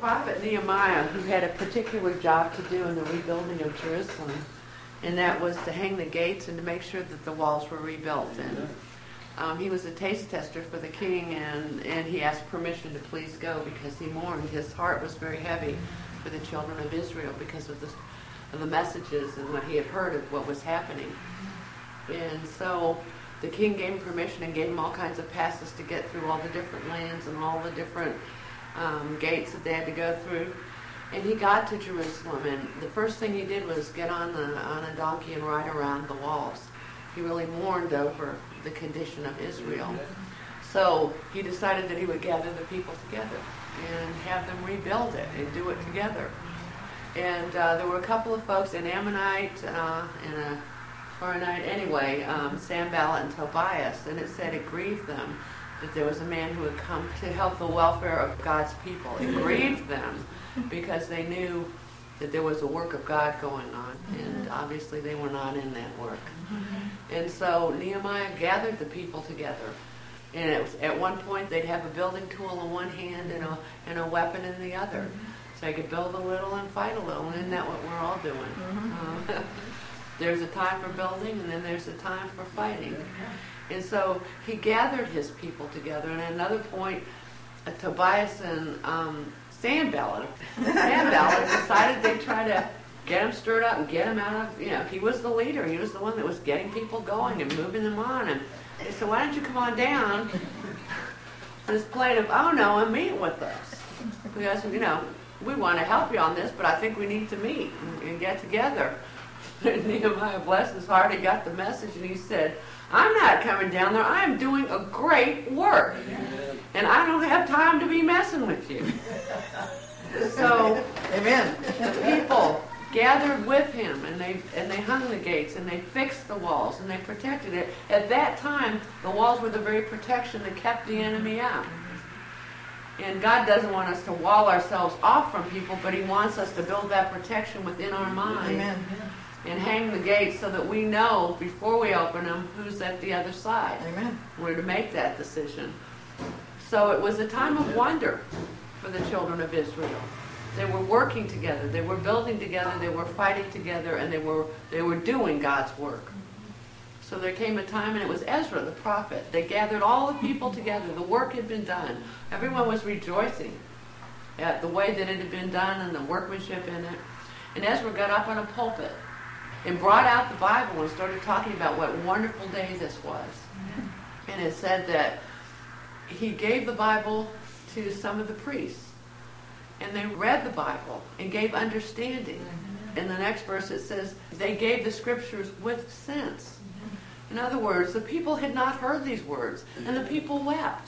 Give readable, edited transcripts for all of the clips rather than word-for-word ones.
prophet Nehemiah, who had a particular job to do in the rebuilding of Jerusalem, and that was to hang the gates and to make sure that the walls were rebuilt. And he was a taste tester for the king, and he asked permission to please go because he mourned. His heart was very heavy for the children of Israel because of the messages and what he had heard of what was happening. And so the king gave him permission and gave him all kinds of passes to get through all the different lands and all the different gates that they had to go through. And he got to Jerusalem, and the first thing he did was get on a donkey and ride around the walls. He really mourned over the condition of Israel. So he decided that he would gather the people together and have them rebuild it and do it together. And there were a couple of folks, an Ammonite and a Horonite, anyway, Sanballat and Tobias, and it said it grieved them that there was a man who had come to help the welfare of God's people. It grieved them because they knew that there was a work of God going on, and obviously they were not in that work. And so Nehemiah gathered the people together, and it was, at one point they'd have a building tool in one hand and a weapon in the other, so they could build a little and fight a little. And isn't that what we're all doing? There's a time for building, and then there's a time for fighting. And so he gathered his people together. And at another point, Tobias and Sanballat decided they'd try to get him stirred up and get him out of, he was the leader. He was the one that was getting people going and moving them on. And they said, why don't you come on down to this plane of Ono and meet with us? Because, we want to help you on this, but I think we need to meet and get together. And Nehemiah, bless his heart, he got the message, and he said, I'm not coming down there. I am doing a great work. And I don't have time to be messing with you. So, amen. The people gathered with him, and they hung the gates, and they fixed the walls, and they protected it. At that time, the walls were the very protection that kept the enemy out. And God doesn't want us to wall ourselves off from people, but he wants us to build that protection within our mind. Amen. And hang the gates so that we know before we open them who's at the other side. Amen. We're to make that decision. So it was a time of wonder for the children of Israel. They were working together, they were building together, they were fighting together, and they were doing God's work. So there came a time, and it was Ezra the prophet. They gathered all the people together. The work had been done. Everyone was rejoicing at the way that it had been done and the workmanship in it. And Ezra got up on a pulpit and brought out the Bible and started talking about what a wonderful day this was. And it said that he gave the Bible to some of the priests, and they read the Bible and gave understanding. In the next verse it says they gave the scriptures with sense. In other words, the people had not heard these words, and the people wept.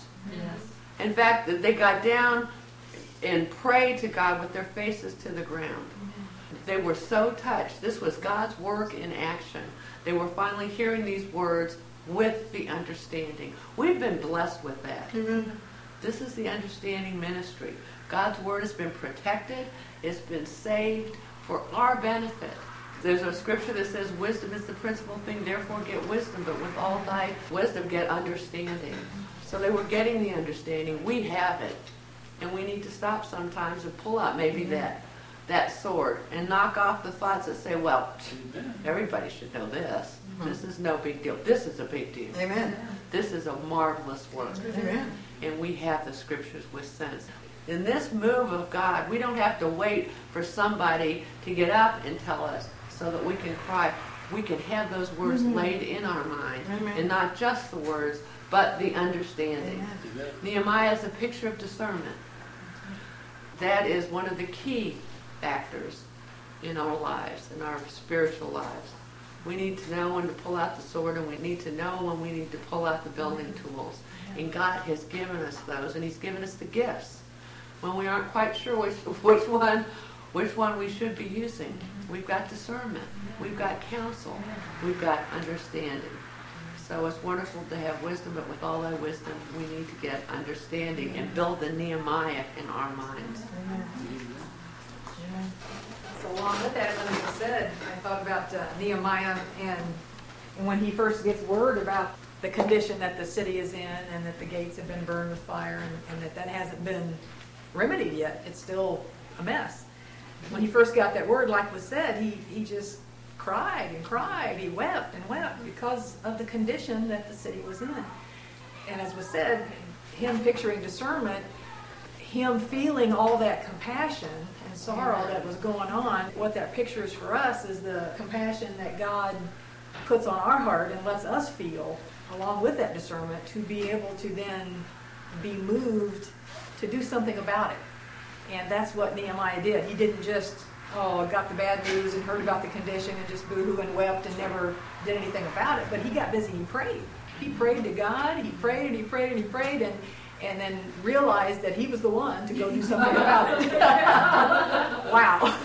In fact, they got down and prayed to God with their faces to the ground. They were so touched. This was God's work in action. They were finally hearing these words with the understanding. We've been blessed with that. This is the understanding ministry. God's word has been protected. It's been saved for our benefit. There's a scripture that says wisdom is the principal thing, therefore get wisdom, but with all thy wisdom get understanding. So they were getting the understanding. We have it. And we need to stop sometimes and pull out maybe that sword and knock off the thoughts that say, well, everybody should know this. This is no big deal. This is a big deal. Amen. This is a marvelous work. Amen. And we have the scriptures with sense. In this move of God, we don't have to wait for somebody to get up and tell us so that we can cry. We can have those words laid in our mind. And not just the words, but the understanding. Nehemiah is a picture of discernment. That is one of the key factors in our lives, in our spiritual lives. We need to know when to pull out the sword, and we need to know when we need to pull out the building tools. And God has given us those, and he's given us the gifts. When we aren't quite sure which one we should be using, we've got discernment, we've got counsel, we've got understanding. So it's wonderful to have wisdom, but with all that wisdom, we need to get understanding and build the Nehemiah in our minds. So along with that, when you said, I thought about Nehemiah and when he first gets word about the condition that the city is in and that the gates have been burned with fire and that hasn't been remedied yet. It's still a mess. When he first got that word, like was said, he just cried and cried. He wept and wept because of the condition that the city was in. And as was said, him picturing discernment, him feeling all that compassion and sorrow that was going on, what that pictures for us is the compassion that God puts on our heart and lets us feel, along with that discernment, to be able to then be moved to do something about it. And that's what Nehemiah did. He didn't just, got the bad news and heard about the condition and just boo-hoo and wept and never did anything about it, but he got busy, he prayed. He prayed to God, he prayed and he prayed and he prayed, and then realized that he was the one to go do something about it. Wow.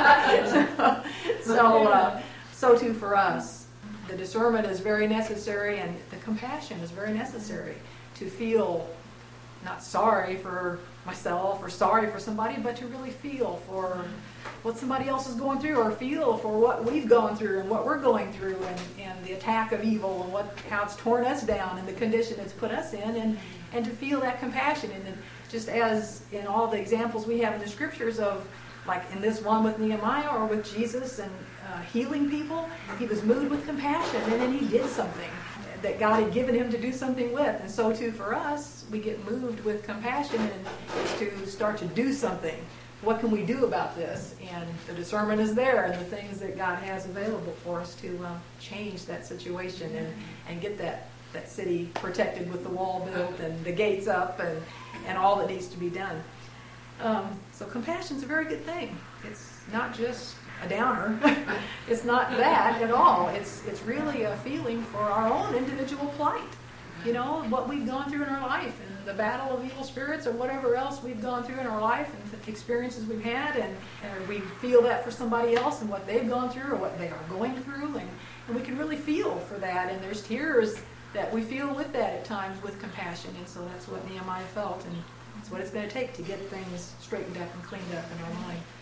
So too for us. The discernment is very necessary, and the compassion is very necessary to feel not sorry for myself or sorry for somebody, but to really feel for what somebody else is going through, or feel for what we've gone through and what we're going through, and the attack of evil and how it's torn us down and the condition it's put us in, and to feel that compassion. And then just as in all the examples we have in the scriptures of, like in this one with Nehemiah or with Jesus and healing people, he was moved with compassion, and then he did something that God had given him to do something with. And so too for us, we get moved with compassion, and it's to start to do something. What can we do about this? And the discernment is there, and the things that God has available for us to change that situation and get that city protected with the wall built and the gates up and all that needs to be done. So compassion is a very good thing. It's not just a downer. It's not that at all. It's really a feeling for our own individual plight. You know, what we've gone through in our life, and the battle of evil spirits, or whatever else we've gone through in our life, and the experiences we've had, and we feel that for somebody else and what they've gone through or what they are going through, and we can really feel for that. And there's tears that we feel with that at times, with compassion. And so that's what Nehemiah felt, and that's what it's going to take to get things straightened up and cleaned up in our mind.